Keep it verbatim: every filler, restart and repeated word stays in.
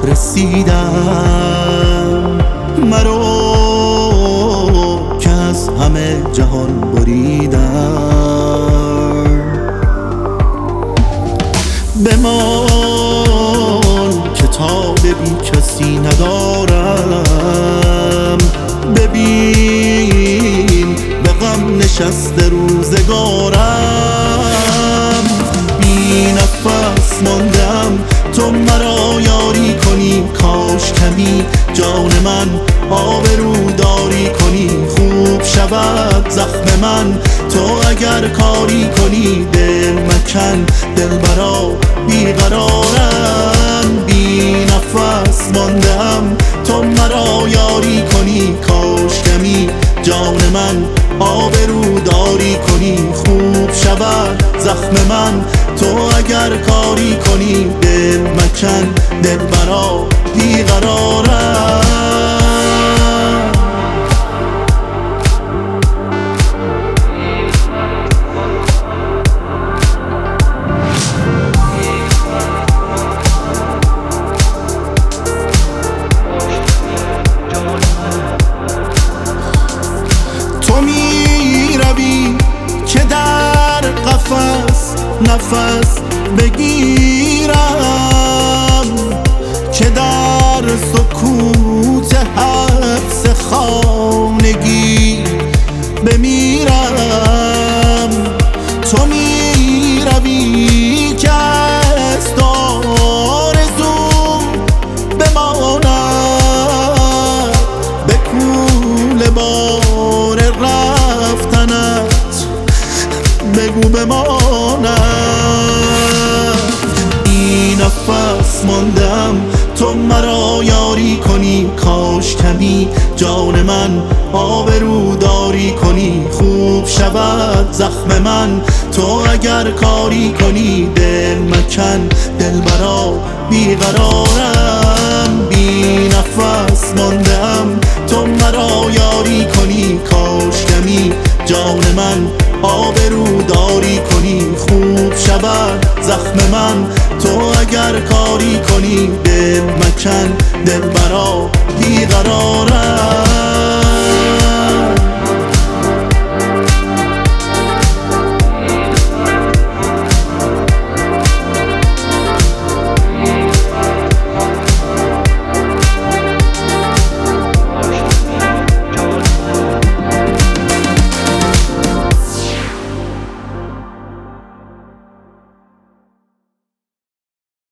رسیدم، مرو که از همه جهان بریدم. بمان کتاب بی کسی ندارم، ببین به غم نشسته روزگارم. بی نفس ماندم تو مرا یاری کنی، کاش کمی جان من آبروداری کنی. خوب شود زخم من تو اگر کاری کنی، دل مکن دلبرا بیقرارم. بی نفس ماندم تو مرا یاری کنی، کاش کمی جان من آبروداری کنی. خوب شود زخم من تو اگر کاری کنی، دل مکن دلبرا بیقرارم. تو می روی که در قفس نفس بگیرم، که در سکوت حبس خانگی بمیرم. تو می روی که از تو آرزوم بماند، به کوله بار رفتنت بگو بماند. بی نفس ماندم تو مرا یاری کنی، کاش کمی جان من آبروداری کنی. خوب شود زخم من تو اگر کاری کنی، دل مکن دلبرا بیقرارم. بی نفس ماندم تو مرا یاری کنی، کاش کمی جان من آبروداری کنی. خوب شود زخم من تو اگر کاری کنی، دل مکن دلبرا بیقرارم.